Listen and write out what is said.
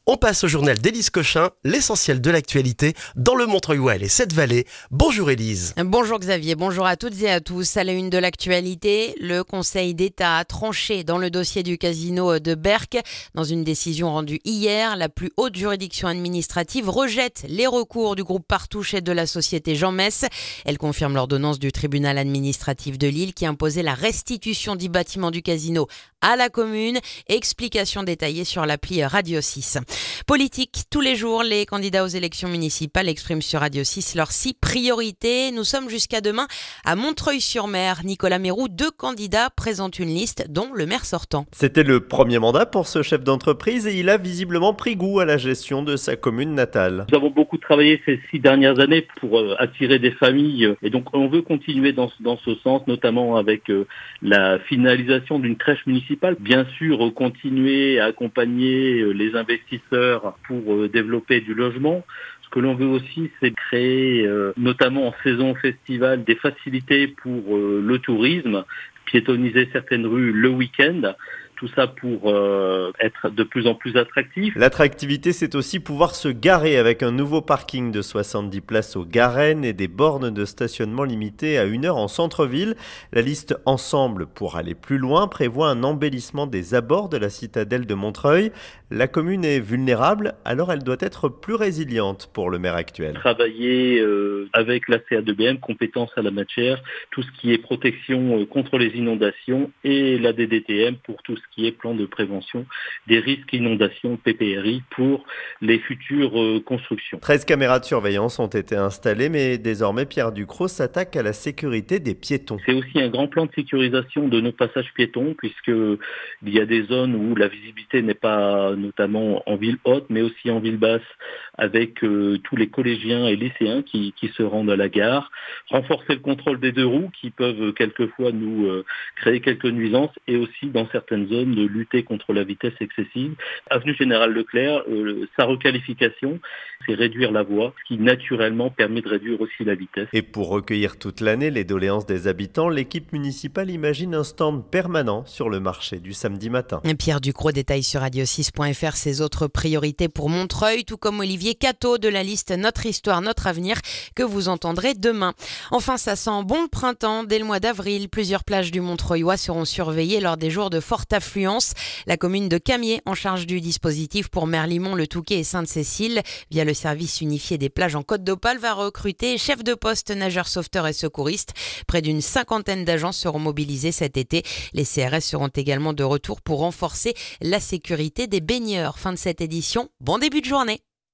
On passe au journal d'Élise Cochin, l'essentiel de l'actualité dans le Montreuil-Ouest et cette vallée. Bonjour Élise. Bonjour Xavier, bonjour à toutes et à tous. À la une de l'actualité, le Conseil d'État a tranché dans le dossier du casino de Berck. Dans une décision rendue hier, la plus haute juridiction administrative rejette les recours du groupe Partouche et de la société Jean Mess. Elle confirme l'ordonnance du tribunal administratif de Lille qui imposait la restitution du bâtiment du casino à la commune. Explication détaillée sur l'appli Radio 6. Politique, tous les jours, les candidats aux élections municipales expriment sur Radio 6 leurs 6 priorités. Nous sommes jusqu'à demain à Montreuil-sur-Mer. Nicolas Mérou, 2 candidats présentent une liste, dont le maire sortant. C'était le premier mandat pour ce chef d'entreprise et il a visiblement pris goût à la gestion de sa commune natale. Nous avons beaucoup travaillé ces 6 dernières années pour attirer des familles et donc on veut continuer dans ce sens, notamment avec la finalisation d'une crèche municipale. Bien sûr, continuer à accompagner les investisseurs pour développer du logement. Ce que l'on veut aussi, c'est créer, notamment en saison festivale, des facilités pour le tourisme, piétonniser certaines rues le week-end. Tout ça pour être de plus en plus attractif. L'attractivité, c'est aussi pouvoir se garer avec un nouveau parking de 70 places aux Garennes et des bornes de stationnement limitées à 1 heure en centre-ville. La liste Ensemble, pour aller plus loin, prévoit un embellissement des abords de la citadelle de Montreuil. La commune est vulnérable, alors elle doit être plus résiliente pour le maire actuel. Travailler avec la CA2BM, compétence à la matière, tout ce qui est protection contre les inondations et la DDTM pour tout ce qui est plan de prévention des risques inondations PPRI pour les futures constructions. 13 caméras de surveillance ont été installées, mais désormais Pierre Ducrot s'attaque à la sécurité des piétons. C'est aussi un grand plan de sécurisation de nos passages piétons, puisqu'il y a des zones où la visibilité n'est pas, notamment en ville haute, mais aussi en ville basse, avec tous les collégiens et lycéens qui se rendent à la gare. Renforcer le contrôle des 2 roues qui peuvent quelquefois nous créer quelques nuisances, et aussi dans certaines zones de lutter contre la vitesse excessive. Avenue Général Leclerc, sa requalification, c'est réduire la voie, ce qui naturellement permet de réduire aussi la vitesse. Et pour recueillir toute l'année les doléances des habitants, l'équipe municipale imagine un stand permanent sur le marché du samedi matin. Pierre Ducrot détaille sur radio6.fr ses autres priorités pour Montreuil, tout comme Olivier Cateau de la liste Notre Histoire, Notre Avenir, que vous entendrez demain. Enfin, ça sent bon le printemps. Dès le mois d'avril, plusieurs plages du Montreuil-Ouest seront surveillées lors des jours de forte affluence. La commune de Camiers, en charge du dispositif pour Merlimont, Le Touquet et Sainte-Cécile, via le service unifié des plages en Côte d'Opale, va recruter chefs de poste, nageurs, sauveteurs et secouristes. Près d'une 50aine d'agents seront mobilisés cet été. Les CRS seront également de retour pour renforcer la sécurité des baigneurs. Fin de cette édition. Bon début de journée.